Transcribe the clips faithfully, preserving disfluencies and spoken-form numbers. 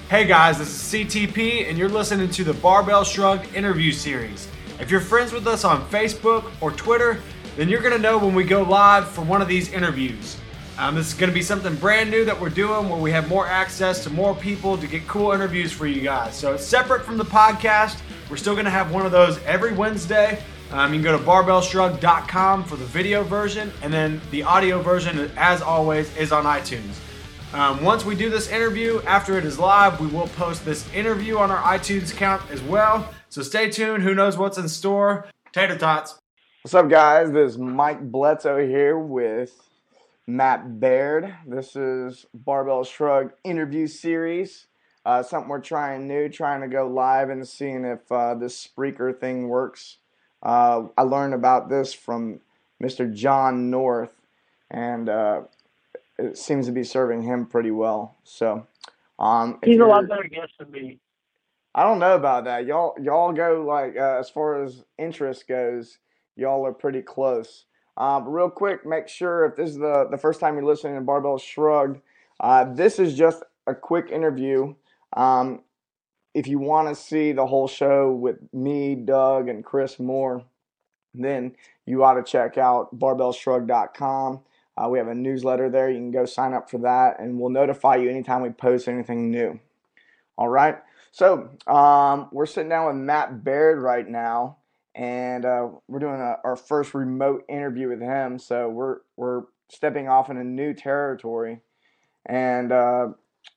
Hey guys, this is C T P and you're listening to the Barbell Shrugged interview series. If you're friends with us on Facebook or Twitter, then you're gonna know when we go live for one of these interviews. Um, this is gonna be something brand new that we're doing where we have more access to more people to get cool interviews for you guys. So it's separate from the podcast. We're still gonna have one of those every Wednesday. Um, you can go to barbell shrugged dot com for the video version, and then the audio version, as always, is on iTunes. Um, once we do this interview, after it is live, we will post this interview on our iTunes account as well. So stay tuned. Who knows what's in store? Tater tots. What's up, guys? This is Mike Bledsoe here with Matt Baird. This is Barbell Shrugged interview series. Uh, something we're trying new, trying to go live and seeing if uh, this Spreaker thing works. Uh, I learned about this from Mister John North, and uh, it seems to be serving him pretty well. So, um, he's a lot better guest than me. I don't know about that. Y'all, y'all go like uh, as far as interest goes, y'all are pretty close. Uh, but real quick, make sure if this is the the first time you're listening to Barbell Shrugged, uh, this is just a quick interview. Um, if you want to see the whole show with me, Doug, and Chris Moore, then you ought to check out barbell shrugged dot com. Uh, we have a newsletter there. You can go sign up for that, and we'll notify you anytime we post anything new. All right. So um, we're sitting down with Matt Baird right now, and uh, we're doing a, our first remote interview with him. So we're we're stepping off into new territory, and uh,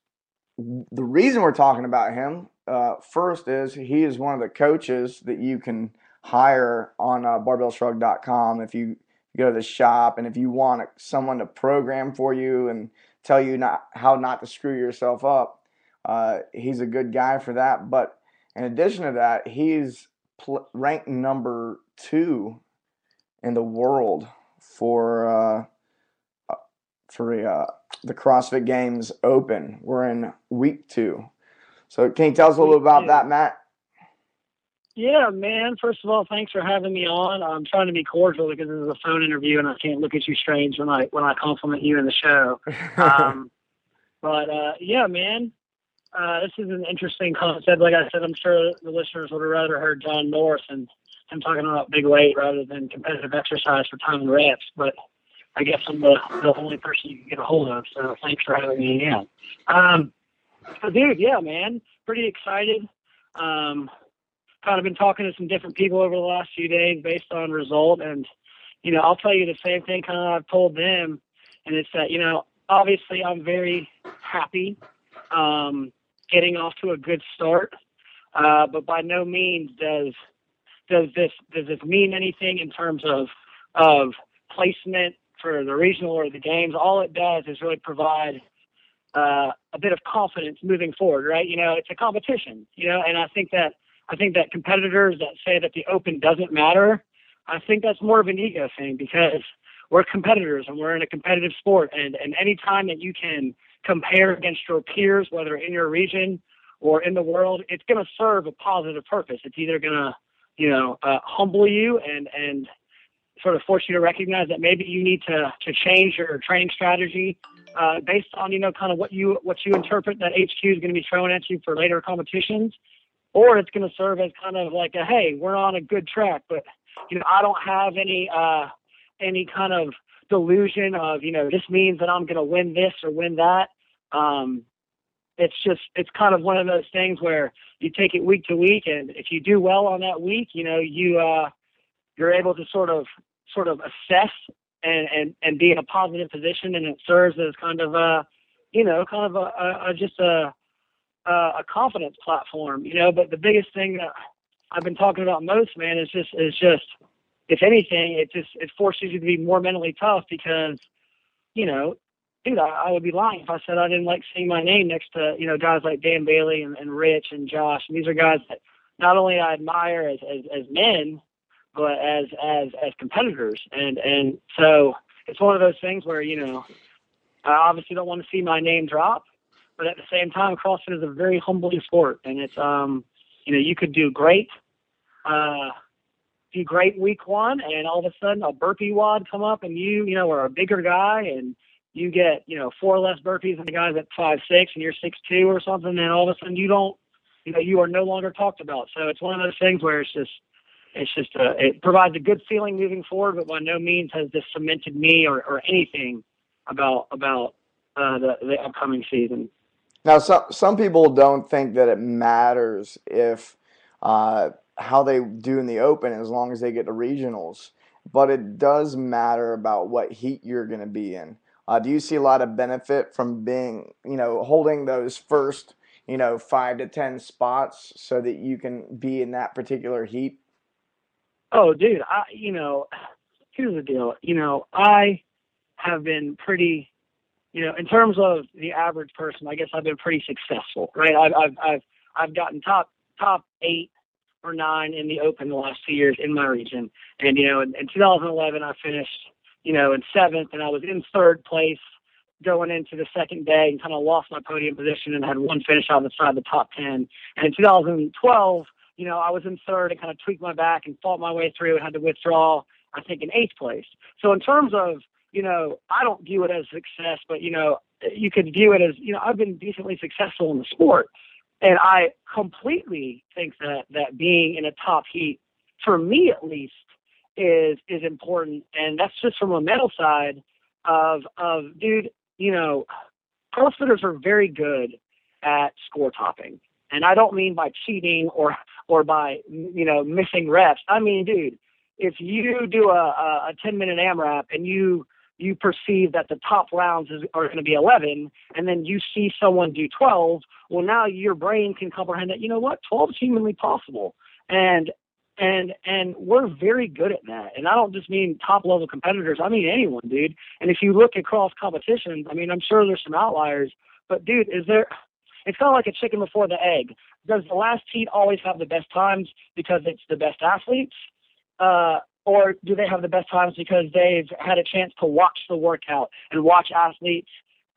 the reason we're talking about him uh, first is he is one of the coaches that you can hire on uh, barbell shrugged dot com if you go to the shop, and if you want someone to program for you and tell you not how not to screw yourself up, uh, he's a good guy for that. But in addition to that, he's pl- ranked number two in the world for uh, for uh, the CrossFit Games Open. We're in week two. So can you tell us a little about that, Matt? Yeah, man. First of all, thanks for having me on. I'm trying to be cordial because this is a phone interview and I can't look at you strange when I when I compliment you in the show. Um, but uh, yeah, man, uh, this is an interesting concept. Like I said, I'm sure the listeners would have rather heard John North and him talking about big weight rather than competitive exercise for time and reps. But I guess I'm the, the only person you can get a hold of. So thanks for having me again. Um, so dude, yeah, man, pretty excited. Um, kind of been talking to some different people over the last few days based on result. And, you know, I'll tell you the same thing kind of I've told them. And it's that, you know, obviously I'm very happy um, getting off to a good start. Uh, but by no means does does this does this mean anything in terms of of placement for the regional or the games. All it does is really provide uh, a bit of confidence moving forward, right? You know, it's a competition, you know, and I think that I think that competitors that say that the Open doesn't matter, I think that's more of an ego thing because we're competitors and we're in a competitive sport. And, and any time that you can compare against your peers, whether in your region or in the world, it's going to serve a positive purpose. It's either going to, you know, uh, humble you and, and sort of force you to recognize that maybe you need to, to change your training strategy uh, based on, you know, kind of what you, what you interpret that H Q is going to be throwing at you for later competitions. Or it's going to serve as kind of like a, hey, we're on a good track, but, you know, I don't have any uh, any kind of delusion of, you know, this means that I'm going to win this or win that. Um, it's just, it's kind of one of those things where you take it week to week, and if you do well on that week, you know, you, uh, you're able to sort of, sort of assess and, and, and be in a positive position, and it serves as kind of a, you know, kind of a, a, a just a, Uh, a confidence platform, you know. But the biggest thing that I've been talking about most, man, is just is just if anything, it just it forces you to be more mentally tough because, you know, dude, I, I would be lying if I said I didn't like seeing my name next to, you know, guys like Dan Bailey and, and Rich and Josh, and these are guys that not only I admire as as, as men, but as as as competitors, and and so it's one of those things where, you know, I obviously don't want to see my name drop. But at the same time, CrossFit is a very humbling sport, and it's um, you know, you could do great, uh, do great week one, and all of a sudden a burpee wad come up, and you, you know, are a bigger guy, and you get, you know, four less burpees than the guys at five six and you're six two or something, and all of a sudden you don't, you know, you are no longer talked about. So it's one of those things where it's just, it's just, a, it provides a good feeling moving forward, but by no means has this cemented me or, or anything about, about uh, the, the upcoming season. Now, some some people don't think that it matters if uh, how they do in the Open as long as they get to regionals, but it does matter about what heat you're going to be in. Uh, do you see a lot of benefit from being, you know, holding those first, you know, five to ten spots so that you can be in that particular heat? Oh, dude, I, you know, here's the deal. You know, I have been pretty. You know, in terms of the average person, I guess I've been pretty successful, right? I've I've I've, I've gotten top top eight or nine in the Open the last two years in my region, and you know, in, in two thousand eleven I finished, you know, in seventh, and I was in third place going into the second day, and kind of lost my podium position and had one finish outside the top ten. And in two thousand twelve, you know, I was in third and kind of tweaked my back and fought my way through and had to withdraw, I think, in eighth place. So in terms of, you know, I don't view it as success, but, you know, you could view it as, you know, I've been decently successful in the sport. And I completely think that, that being in a top heat, for me at least, is is important. And that's just from a mental side of, of dude, you know, CrossFitters are very good at score topping. And I don't mean by cheating or, or by, you know, missing reps. I mean, dude, if you do a, a ten-minute AMRAP and you you perceive that the top rounds is, are going to be eleven, and then you see someone do twelve, well, now your brain can comprehend that, you know what, twelve is humanly possible. And and and we're very good at that. And I don't just mean top-level competitors. I mean anyone, dude. And if you look across competitions, I mean, I'm sure there's some outliers, but, dude, is there – it's kind of like a chicken before the egg. Does the last heat always have the best times because it's the best athletes? Uh, or do they have the best times because they've had a chance to watch the workout and watch athletes'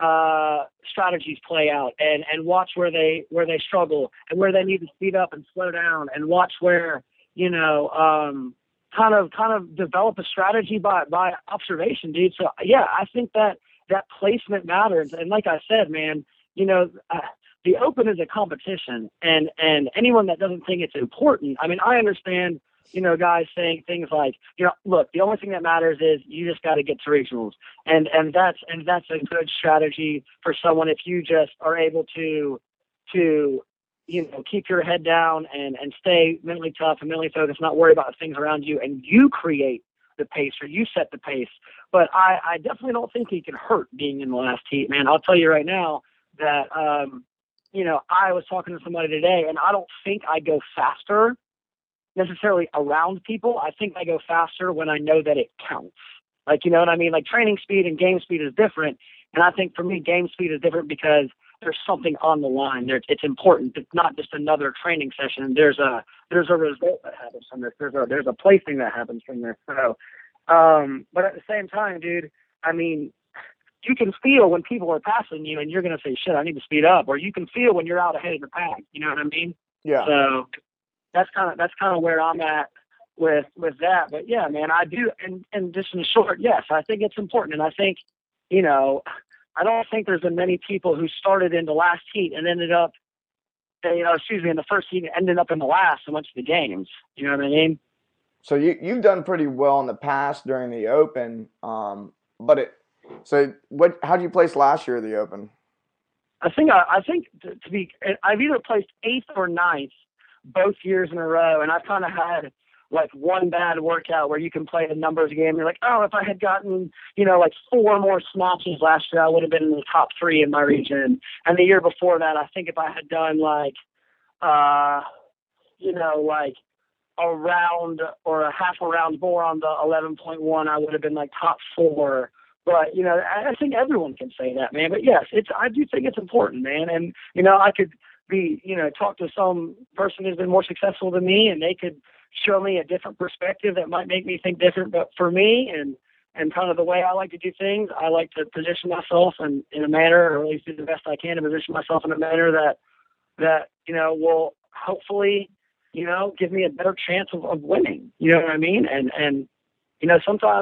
uh, strategies play out and, and watch where they where they struggle and where they need to speed up and slow down and watch where, you know, um, kind of kind of develop a strategy by, by observation, dude. So, yeah, I think that that placement matters. And like I said, man, you know, uh, the Open is a competition, and, and anyone that doesn't think it's important, I mean, I understand, you know, guys saying things like, you know, look, the only thing that matters is you just got to get to regionals. And, and that's, and that's a good strategy for someone if you just are able to, to, you know, keep your head down and, and stay mentally tough and mentally focused, not worry about things around you, and you create the pace or you set the pace. But I, I definitely don't think it can hurt being in the last heat, man. I'll tell you right now that, um, you know, I was talking to somebody today, and I don't think I go faster necessarily around people. I think I go faster when I know that it counts. Like, you know what I mean? Like, training speed and game speed is different. And I think for me, game speed is different because there's something on the line there. It's important. It's not just another training session. There's a, there's a result that happens from this. There's a, there's a placing that happens from this. So, um, but at the same time, dude, I mean, you can feel when people are passing you and you're going to say, shit, I need to speed up. Or you can feel when you're out ahead of the pack. You know what I mean? Yeah. So that's kind of, that's kind of where I'm at with, with that. But yeah, man, I do. And, and just in short, yes, I think it's important. And I think, you know, I don't think there's been many people who started in the last heat and ended up, you know, excuse me, in the first heat and ended up in the last and went to the games. You know what I mean? So you, you've done pretty well in the past during the Open. Um, but it, so what, how did you place last year at the Open? I think, I, I think to, to be, I've either placed eighth or ninth both years in a row. And I've kind of had like one bad workout where you can play the numbers game. You're like, oh, if I had gotten, you know, like four more snatches last year, I would have been in the top three in my region. And the year before that, I think if I had done like, uh, you know, like a round or a half a round more on the eleven point one, I would have been like top four. But, you know, I think everyone can say that, man. But yes, it's, I do think it's important, man. And, you know, I could be, you know, talk to some person who's been more successful than me, and they could show me a different perspective that might make me think different. But for me and, and kind of the way I like to do things, I like to position myself in, in a manner, or at least do the best I can to position myself in a manner that, that, you know, will hopefully, you know, give me a better chance of, of winning. You know what I mean? And, and, you know, sometimes,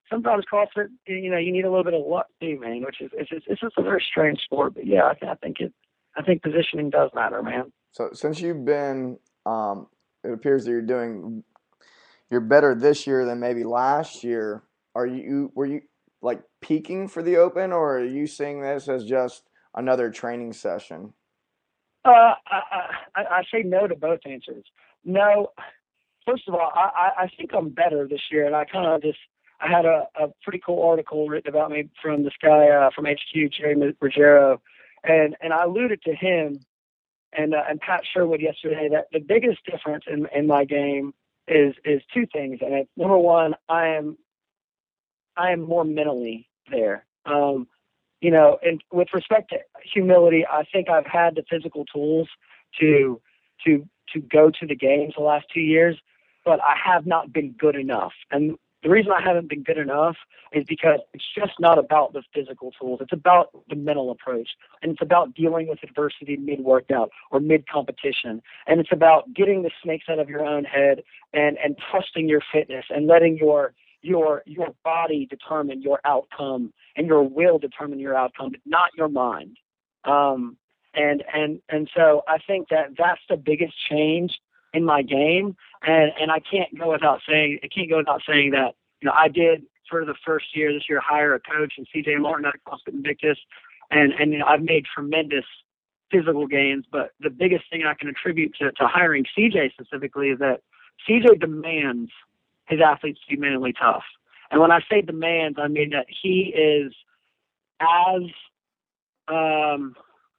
sometimes CrossFit, you know, you need a little bit of luck too, man. Which is it's just, it's just a very strange sport. But yeah, I, I think it. I think positioning does matter, man. So since you've been, um, it appears that you're doing, you're better this year than maybe last year. Are you? Were you like peaking for the Open, or are you seeing this as just another training session? Uh, I, I, I say no to both answers. No, first of all, I, I think I'm better this year, and I kind of just I had a, a pretty cool article written about me from this guy uh, from H Q, Jerry Ruggiero, and and I alluded to him and uh, and Pat Sherwood yesterday that the biggest difference in in my game is is two things, and it's number one, I am I am more mentally there. Um, You know, and with respect to humility, I think I've had the physical tools to to to go to the games the last two years, but I have not been good enough. And the reason I haven't been good enough is because it's just not about the physical tools. It's about the mental approach, and it's about dealing with adversity mid-workout or mid-competition, and it's about getting the snakes out of your own head and and trusting your fitness and letting your your your body determine your outcome and your will determine your outcome, not your mind. Um, and and and so I think that that's the biggest change in my game. And and I can't go without saying I can't go without saying that you know I did for the first year this year hire a coach and C J Martin at CrossFit Invictus, and and you know I've made tremendous physical gains. But the biggest thing I can attribute to, to hiring C J specifically is that C J demands his athletes to be mentally tough. And when I say demands, I mean that he is as um,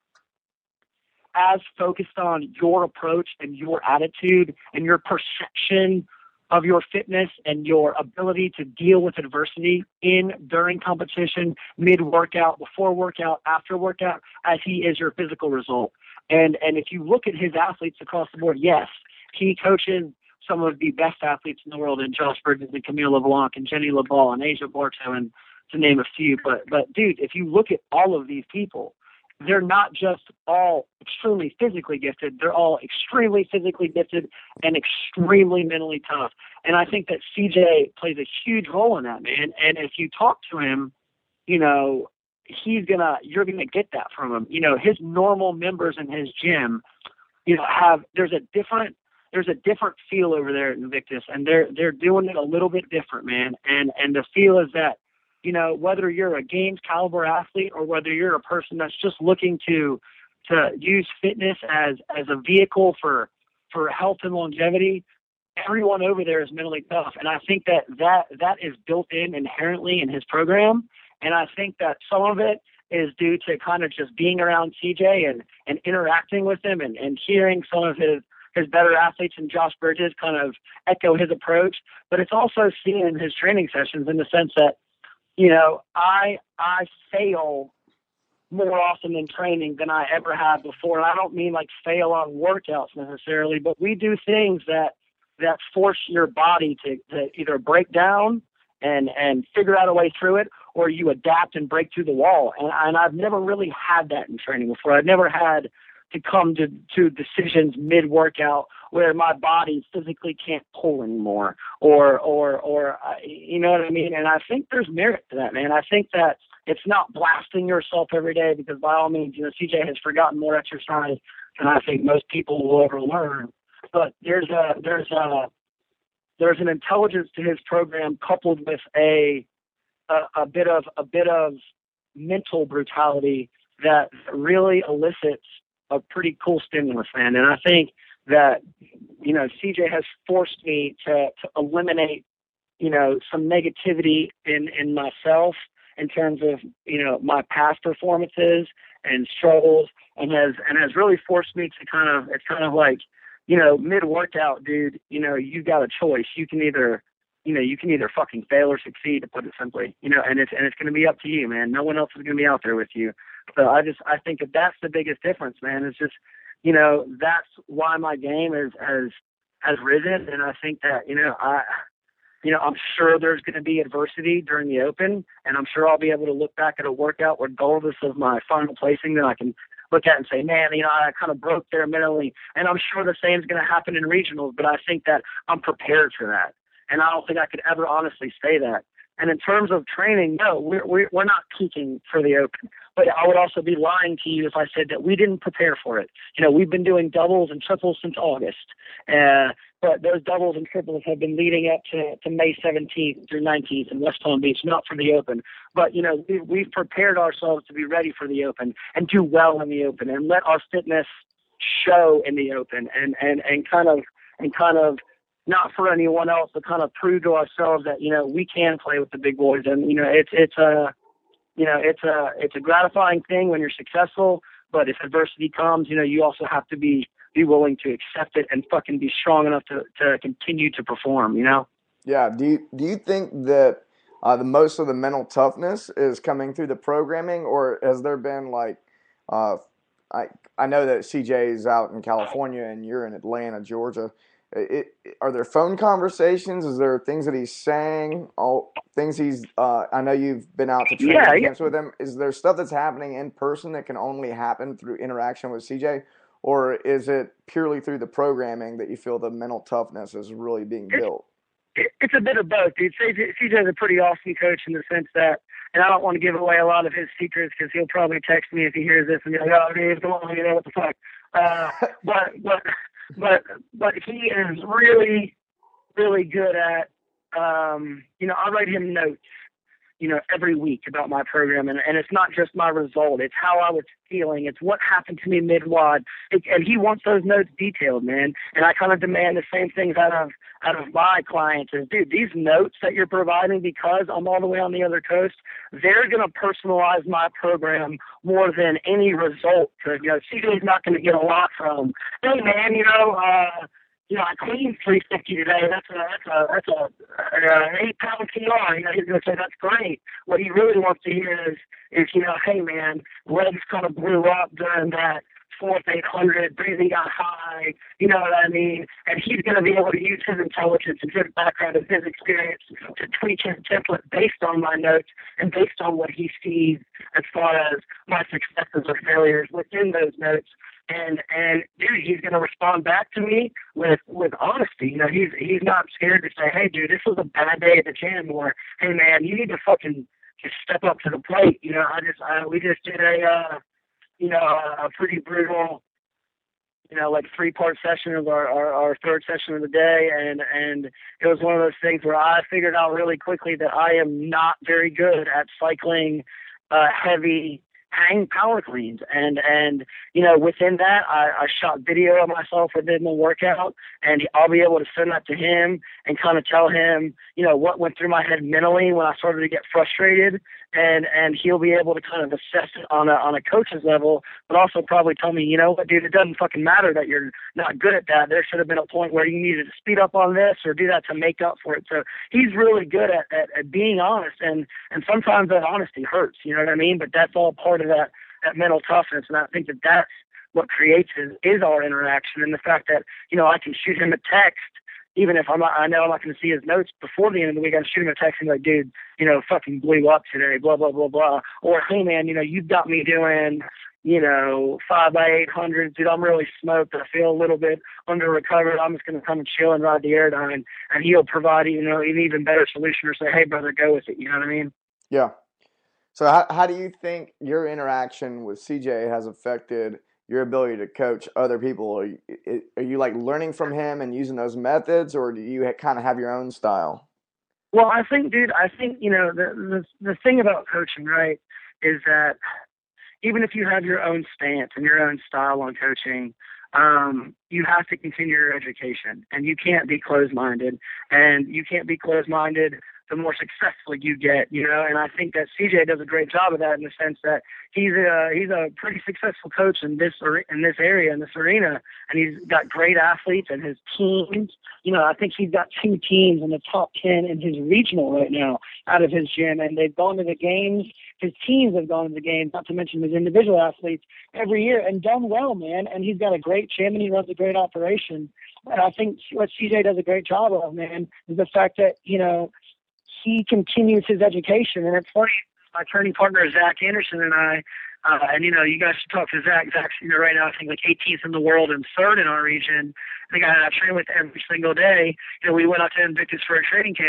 as focused on your approach and your attitude and your perception of your fitness and your ability to deal with adversity in, during competition, mid-workout, before workout, after workout, as he is your physical result. And and if you look at his athletes across the board, yes, he coaches some of the best athletes in the world in Josh Bridges and Camille LeBlanc and Jenny LeBall and Asia Barto, and to name a few. But, but dude, if you look at all of these people, they're not just all extremely physically gifted. They're all extremely physically gifted and extremely mentally tough. And I think that C J plays a huge role in that, man. And if you talk to him, you know, he's gonna, you're gonna get that from him. You know, his normal members in his gym, you know, have, there's a different, there's a different feel over there at Invictus, and they're they're doing it a little bit different, man. And and the feel is that, you know, whether you're a games caliber athlete or whether you're a person that's just looking to to use fitness as as a vehicle for for health and longevity, everyone over there is mentally tough. And I think that that that is built in inherently in his program. And I think that some of it is due to kind of just being around C J and and interacting with him and and hearing some of his his better athletes and Josh Bridges kind of echo his approach, but it's also seen in his training sessions in the sense that, you know, I, I fail more often in training than I ever have before. And I don't mean like fail on workouts necessarily, but we do things that, that force your body to, to either break down and, and figure out a way through it, or you adapt and break through the wall. And, and I've never really had that in training before. I've never had to come to, to decisions mid-workout where my body physically can't pull anymore, or, or, or, uh, you know what I mean? And I think there's merit to that, man. I think that it's not blasting yourself every day, because by all means, you know, C J has forgotten more exercise than I think most people will ever learn. But there's a, there's a, there's an intelligence to his program coupled with a, a, a bit of, a bit of mental brutality that really elicits a pretty cool stimulus, man. And I think that, you know, C J has forced me to, to eliminate, you know, some negativity in, in myself in terms of, you know, my past performances and struggles, and has, and has really forced me to kind of, it's kind of like, you know, mid-workout, dude, you know, you got a choice. You can either, you know, you can either fucking fail or succeed, to put it simply, you know, and it's, and it's going to be up to you, man. No one else is going to be out there with you. So I just, I think that that's the biggest difference, man. It's just, you know, that's why my game is, has, has risen. And I think that, you know, I, you know, I'm sure there's going to be adversity during the Open, and I'm sure I'll be able to look back at a workout regardless of my final placing that I can look at and say, man, you know, I kind of broke there mentally. And I'm sure the same is going to happen in regionals, but I think that I'm prepared for that. And I don't think I could ever honestly say that. And in terms of training, no, we're, we're, we're not peaking for the Open. But I would also be lying to you if I said that we didn't prepare for it. You know, we've been doing doubles and triples since August. Uh, but those doubles and triples have been leading up to, to May seventeenth through nineteenth in West Palm Beach, not for the Open. But, you know, we, we've prepared ourselves to be ready for the Open and do well in the Open and let our fitness show in the Open and, and, and kind of and kind of not for anyone else, but kind of prove to ourselves that, you know, we can play with the big boys. And, you know, it's it's a you know, it's a it's a gratifying thing when you're successful, but if adversity comes, you know, you also have to be be willing to accept it and fucking be strong enough to, to continue to perform, you know? Yeah. Do you, do you think that uh, the most of the mental toughness is coming through the programming, or has there been like, uh, I I know that C J is out in California and you're in Atlanta, Georgia. It, it, are there phone conversations? Is there things that he's saying? All things he's. Uh, I know you've been out to training Yeah, camps yeah. with him. Is there stuff that's happening in person that can only happen through interaction with C J, or is it purely through the programming that you feel the mental toughness is really being built? It, it's a bit of both, dude. C J is a pretty awesome coach in the sense that, and I don't want to give away a lot of his secrets because he'll probably text me if he hears this and be like, "Oh, dude, come on, you know what the fuck." Uh, but but. But but he is really, really good at, um, you know, I write him notes, you know, every week about my program. And, and it's not just my result. It's how I was feeling. It's what happened to me mid-wad. It, and he wants those notes detailed, man. And I kind of demand the same things out of out of my clients is, dude, these notes that you're providing because I'm all the way on the other coast, they're going to personalize my program more than any result. Because, you know, C J's not going to get a lot from, hey, man, you know, uh, you know, I cleaned three fifty today. That's a that's a that's a, a eight pound T R. You know, he's gonna say that's great. What he really wants to hear is is you know, hey man, legs kind of blew up during that fourth eight hundred, breathing got high. You know what I mean? And he's gonna be able to use his intelligence and his background and his experience to tweak his template based on my notes and based on what he sees as far as my successes or failures within those notes. And and dude, he's gonna respond back to me with with honesty. You know, he's he's not scared to say, hey, dude, this was a bad day at the gym, or hey, man, you need to fucking just step up to the plate. You know, I just I, we just did a uh, you know a, a pretty brutal, you know, like three part session of our, our our third session of the day, and and it was one of those things where I figured out really quickly that I am not very good at cycling uh, heavy hang power cleans. And, and, you know, within that, I, I shot video of myself within the workout, and I'll be able to send that to him and kind of tell him, you know, what went through my head mentally when I started to get frustrated. And, and he'll be able to kind of assess it on a, on a coach's level, but also probably tell me, you know what, dude, it doesn't fucking matter that you're not good at that. There should have been a point where you needed to speed up on this or do that to make up for it. So he's really good at, at, at being honest, and, and sometimes that honesty hurts, you know what I mean? But that's all part of that, that mental toughness. And I think that that's what creates is, is our interaction, and the fact that, you know, I can shoot him a text, even if I'm not, I know I'm not going to see his notes before the end of the week. I'm shooting a text and like, dude, you know, fucking blew up today, blah, blah, blah, blah. Or, hey, man, you know, you've got me doing, you know, five by eight hundred. Dude, I'm really smoked. I feel a little bit under recovered. I'm just going to come and chill and ride the Airdyne. And he'll provide, you know, an even better solution or say, hey, brother, go with it. You know what I mean? Yeah. So how, how do you think your interaction with C J has affected your ability to coach other people? Are you, are you like learning from him and using those methods, or do you kind of have your own style? Well, I think, dude, I think, you know, the, the, the thing about coaching, right, is that even if you have your own stance and your own style on coaching, um, you have to continue your education, and you can't be closed-minded, and you can't be closed-minded the more successful you get, you know. And I think that C J does a great job of that in the sense that he's a he's a pretty successful coach in this in this area, in this arena, and he's got great athletes and his teams. You know, I think he's got two teams in the top ten in his regional right now out of his gym, and they've gone to the games. His teams have gone to the games, not to mention his individual athletes every year, and done well, man. And he's got a great gym, and he runs a great operation. And I think what C J does a great job of, man, is the fact that, you know, he continues his education. And it's funny, my training partner, Zach Anderson, and I, uh, and, you know, you guys should talk to Zach. Zach's, you know, right now, I think, like eighteenth in the world and third in our region. I think I, I train with every single day. You know, we went out to Invictus for a training camp,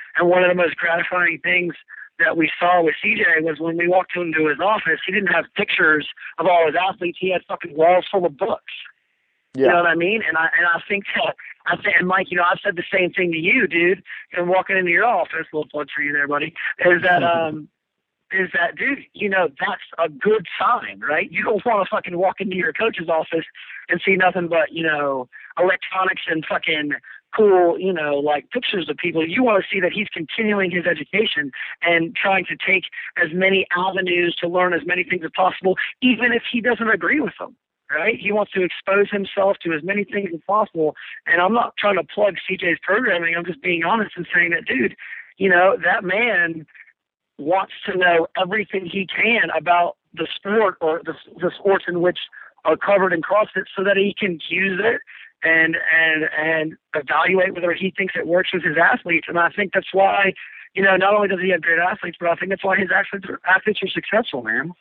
And one of the most gratifying things that we saw with C J was when we walked into his office, he didn't have pictures of all his athletes. He had fucking walls full of books. Yeah. You know what I mean? And I and I think that I think and Mike, you know, I've said the same thing to you, dude. And walking into your office, little plug for you there, buddy. Is that um is that dude? You know, that's a good sign, right? You don't want to fucking walk into your coach's office and see nothing but you know electronics and fucking cool, you know, like pictures of people. You want to see that he's continuing his education and trying to take as many avenues to learn as many things as possible, even if he doesn't agree with them. Right? He wants to expose himself to as many things as possible. And I'm not trying to plug C J's programming. I'm just being honest and saying that, dude, you know, that man wants to know everything he can about the sport or the, the sports in which are covered in CrossFit so that he can use it and, and, and evaluate whether he thinks it works with his athletes. And I think that's why, you know, not only does he have great athletes, but I think that's why his athletes are, athletes are successful, man.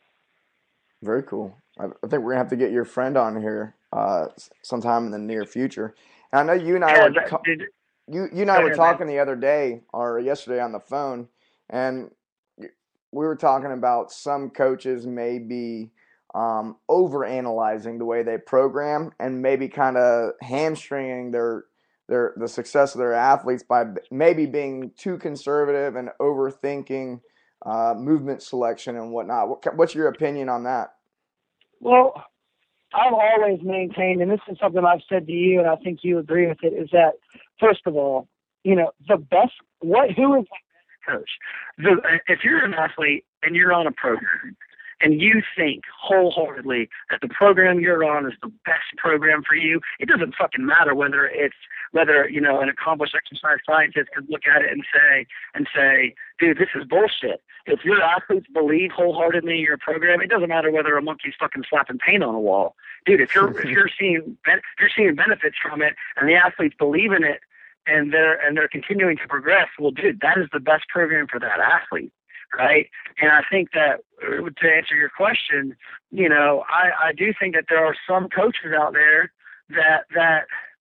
Very cool. I think we're gonna have to get your friend on here uh, sometime in the near future. And I know you and I yeah, were that, ta- did, you you and I were ahead, talking man. the other day or yesterday on the phone, and we were talking about some coaches may be um, over analyzing the way they program and maybe kind of hamstringing their their the success of their athletes by maybe being too conservative and overthinking uh, movement selection and whatnot. What, what's your opinion on that? Well, I've always maintained, and this is something I've said to you, and I think you agree with it, is that, first of all, you know, the best, what, who is the coach? The, if you're an athlete and you're on a program, and you think wholeheartedly that the program you're on is the best program for you, it doesn't fucking matter whether it's, whether, you know, an accomplished exercise scientist could look at it and say, and say, dude, this is bullshit. If your athletes believe wholeheartedly in your program, it doesn't matter whether a monkey's fucking slapping paint on a wall. Dude, if you're, if you're seeing, if you're seeing benefits from it and the athletes believe in it and they're, and they're continuing to progress, well, dude, that is the best program for that athlete. Right. And I think that to answer your question, you know, I, I do think that there are some coaches out there that, that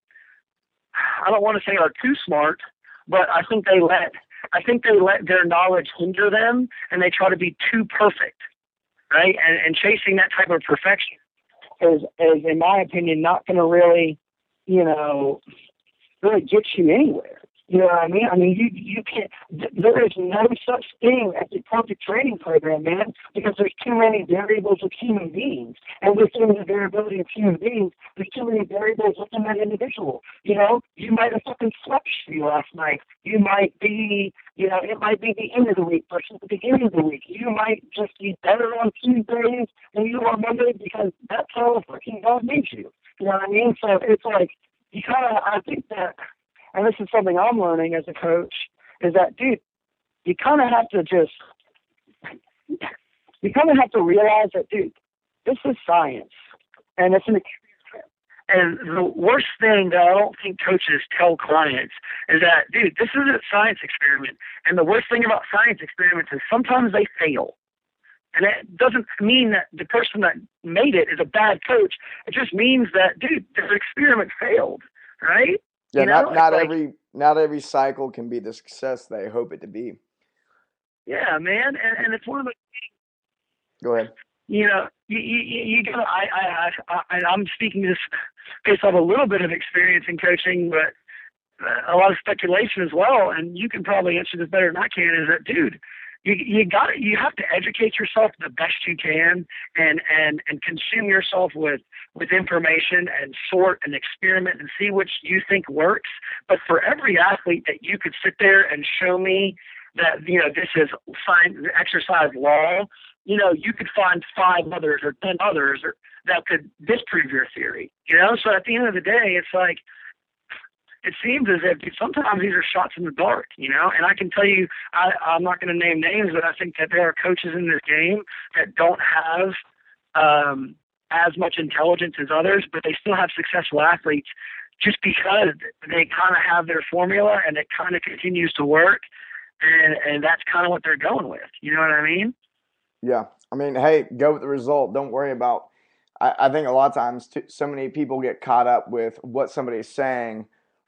I don't want to say are too smart, but I think they let, I think they let their knowledge hinder them and they try to be too perfect. Right. And, and chasing that type of perfection is, is, in my opinion, not going to really, you know, really get you anywhere. You know what I mean? I mean, you you can't. There is no such thing as a perfect training program, man, because there's too many variables with human beings, and within the variability of human beings, there's too many variables within that individual. You know, you might have fucking slept shitty last night. You might be, you know, it might be the end of the week versus the beginning of the week. You might just be better on Tuesdays than you are Monday because that's how fucking God made you. You know what I mean? So it's like you kind of. I think that. And this is something I'm learning as a coach, is that, dude, you kind of have to just, you kind of have to realize that, dude, this is science. And it's an experiment. And the worst thing that I don't think coaches tell clients is that, dude, this is a science experiment. And the worst thing about science experiments is sometimes they fail. And it doesn't mean that the person that made it is a bad coach. It just means that, dude, the experiment failed, right? Yeah, you know, not not like, every not every cycle can be the success they hope it to be. Yeah, man, and, and it's one of the things. Go ahead. You know, you you, you gotta. I I I I'm speaking just based off a little bit of experience in coaching, but a lot of speculation as well. And you can probably answer this better than I can. Is that, dude? You you got you have to educate yourself the best you can, and and and consume yourself with with information and sort and experiment and see which you think works. But for every athlete that you could sit there and show me that, you know, this is science, exercise law, you know, you could find five others or ten others or, that could disprove your theory. You know, so at the end of the day, it's like, it seems as if sometimes these are shots in the dark, you know, and I can tell you, I, I'm not going to name names, but I think that there are coaches in this game that don't have um, as much intelligence as others, but they still have successful athletes just because they kind of have their formula and it kind of continues to work. And, and that's kind of what they're going with. You know what I mean? Yeah. I mean, hey, go with the result. Don't worry about, I, I think a lot of times too, so many people get caught up with what somebody's saying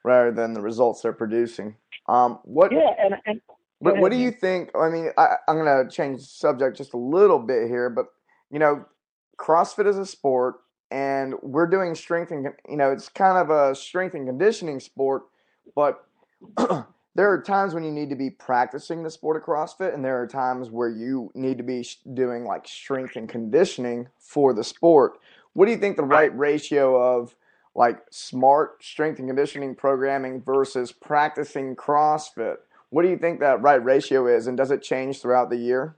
rather than the results they're producing. Um, what Yeah, and, and go But what ahead, do you man. think? I mean, I, I'm going to change the subject just a little bit here, but you know, CrossFit is a sport, and we're doing strength and you know, it's kind of a strength and conditioning sport, but there are times when you need to be practicing the sport of CrossFit, and there are times where you need to be doing like strength and conditioning for the sport. What do you think the right ratio of like smart strength and conditioning programming versus practicing CrossFit? What do you think that right ratio is, and does it change throughout the year?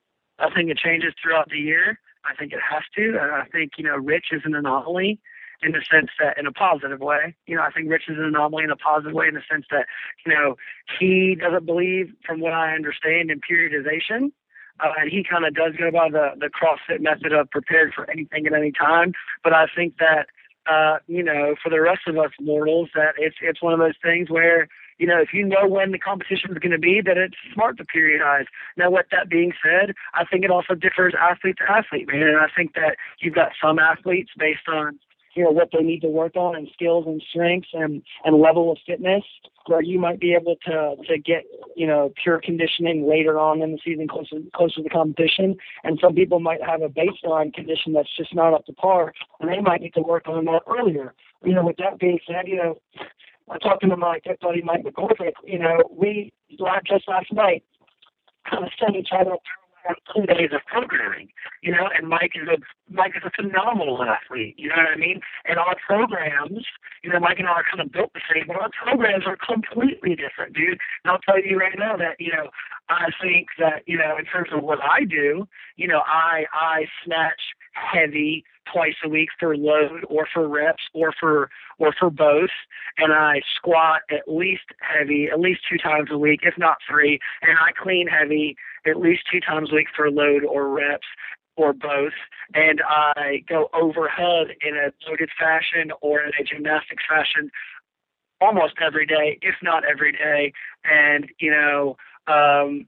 I think it changes throughout the year. I think it has to. And I think, you know, Rich is an anomaly in the sense that, in a positive way, you know, I think Rich is an anomaly in a positive way in the sense that, you know, he doesn't believe, from what I understand, in periodization. Uh, and he kind of does go by the, the CrossFit method of prepared for anything at any time. But I think that, uh, you know, for the rest of us mortals, that it's it's one of those things where, you know, if you know when the competition is going to be, that it's smart to periodize. Now, with that being said, I think it also differs athlete to athlete, man. And I think that you've got some athletes based on, you know, what they need to work on and skills and strengths and, and level of fitness, where you might be able to to get, you know, pure conditioning later on in the season, closer, closer to the competition. And some people might have a baseline condition that's just not up to par, and they might need to work on that earlier. You know, with that being said, you know, I'm talking to my good buddy Mike McGorvick. You know, we just last night kind of sent each other through two days of programming. You know, and Mike is a Mike is a phenomenal athlete. You know what I mean? And our programs, you know, Mike and I are kind of built the same, but our programs are completely different, dude. And I'll tell you right now that, you know, I think that, you know, in terms of what I do, you know, I I snatch heavy twice a week for load or for reps or for or for both, and I squat at least heavy at least two times a week, if not three, and I clean heavy at least two times a week for load or reps or both, and I go overhead in a loaded fashion or in a gymnastics fashion almost every day, if not every day. And you know, um,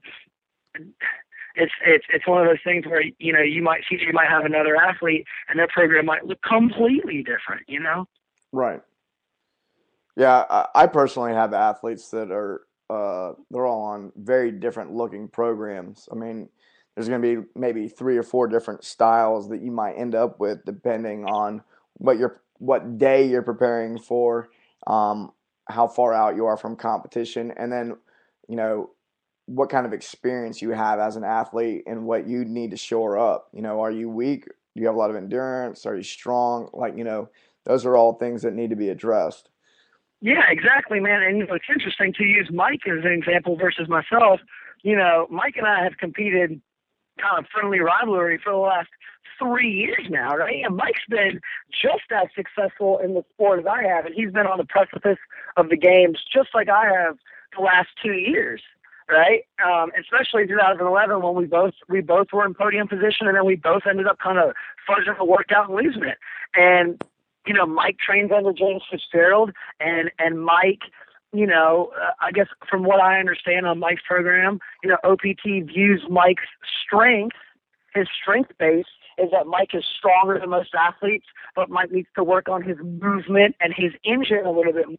it's it's it's one of those things where, you know, you might see you might have another athlete and their program might look completely different. You know. Right. Yeah, I, I personally have athletes that are uh, they're all on very different looking programs. I mean, there's going to be maybe three or four different styles that you might end up with depending on what you're what day you're preparing for, um, how far out you are from competition, and then, you know, what kind of experience you have as an athlete and what you need to shore up. You know, are you weak? Do you have a lot of endurance? Are you strong? Like, you know, those are all things that need to be addressed. Yeah, exactly, man. And you know, it's interesting to use Mike as an example versus myself. You know, Mike and I have competed kind of friendly rivalry for the last three years now, right? And Mike's been just as successful in the sport as I have, and he's been on the precipice of the games just like I have the last two years, right? Um, especially in two thousand eleven when we both we both were in podium position, and then we both ended up kind of fudging the workout and losing it. And you know, Mike trains under James Fitzgerald, and and Mike, you know, uh, I guess from what I understand on Mike's program, you know, O P T views Mike's strength, his strength base is that Mike is stronger than most athletes, but Mike needs to work on his movement and his engine a little bit more.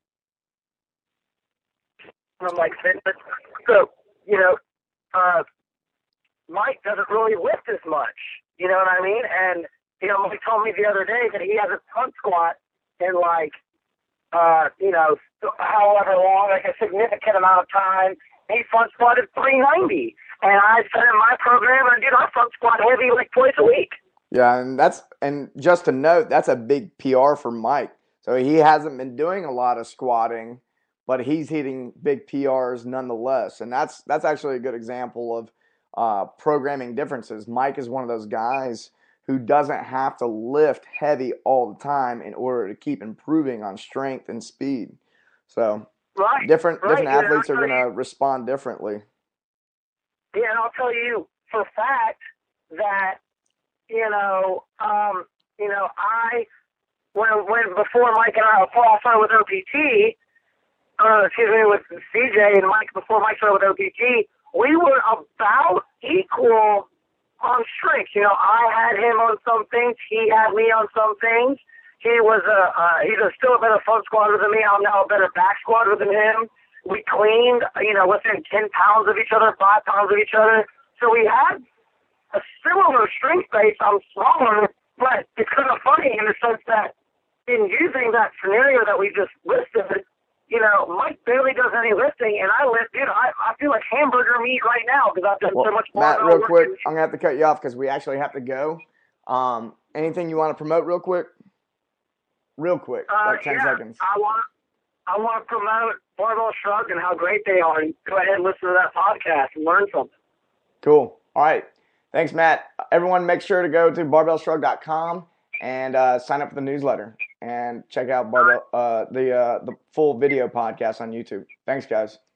From Mike's fitness. So, you know, uh, Mike doesn't really lift as much, you know what I mean? And you know, Mike told me the other day that he hasn't front squat in like, uh, you know, however long, like a significant amount of time. He front squatted three ninety. And I said in my program, I did our front squat heavy like twice a week. Yeah, and that's and just to note, that's a big P R for Mike. So he hasn't been doing a lot of squatting, but he's hitting big P Rs nonetheless. And that's that's actually a good example of uh, programming differences. Mike is one of those guys who doesn't have to lift heavy all the time in order to keep improving on strength and speed. So right, different right. different athletes yeah, are going to respond differently. Yeah, and I'll tell you for a fact that, you know, um, you know, I, when, when before Mike and I, before I started with O P T, uh, excuse me, with C J and Mike, before Mike started with O P T, we were about equal on strength. You know, I had him on some things, he had me on some things, He was a, uh, he's a, still a better front squatter than me. I'm now a better back squatter than him. We cleaned, you know, within ten pounds of each other, five pounds of each other. So we had a similar strength base. I'm smaller, but it's kind of funny in the sense that in using that scenario that we just listed, you know, Mike barely does any lifting, and I lift, dude, I, I feel like hamburger meat right now because I've done well, so much more. Matt, real quick, I'm going to have to cut you off because we actually have to go. Um, anything you want to promote real quick? Real quick, uh, like ten yeah, seconds. I want I want to promote Barbell Shrugged and how great they are, and go ahead and listen to that podcast and learn something. Cool. All right. Thanks, Matt. Everyone, make sure to go to barbell shrug dot com and uh, sign up for the newsletter and check out Barbell, uh, the uh, the full video podcast on YouTube. Thanks, guys.